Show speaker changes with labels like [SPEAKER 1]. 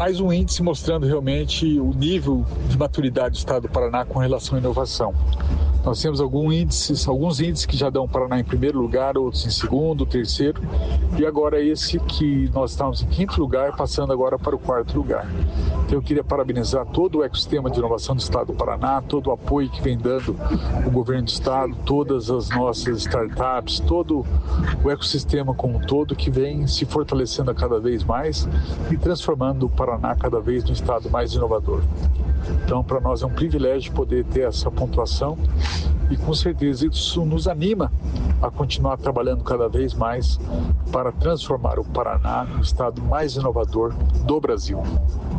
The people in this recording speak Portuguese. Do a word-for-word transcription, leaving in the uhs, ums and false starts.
[SPEAKER 1] mais um índice mostrando realmente o nível de maturidade do estado do Paraná com relação à inovação. Nós temos alguns índices, alguns índices que já dão o Paraná em primeiro lugar, outros em segundo, terceiro, e agora esse que nós estamos em quinto lugar, passando agora para o quarto lugar. Então eu queria parabenizar todo o ecossistema de inovação do estado do Paraná, todo o apoio que vem dando o governo do estado, todas as nossas startups, todo o ecossistema como um todo que vem se fortalecendo a cada vez mais e transformando o Paraná cada vez num estado mais inovador. Então, para nós é um privilégio poder ter essa pontuação e, com certeza, isso nos anima a continuar trabalhando cada vez mais para transformar o Paraná no estado mais inovador do Brasil.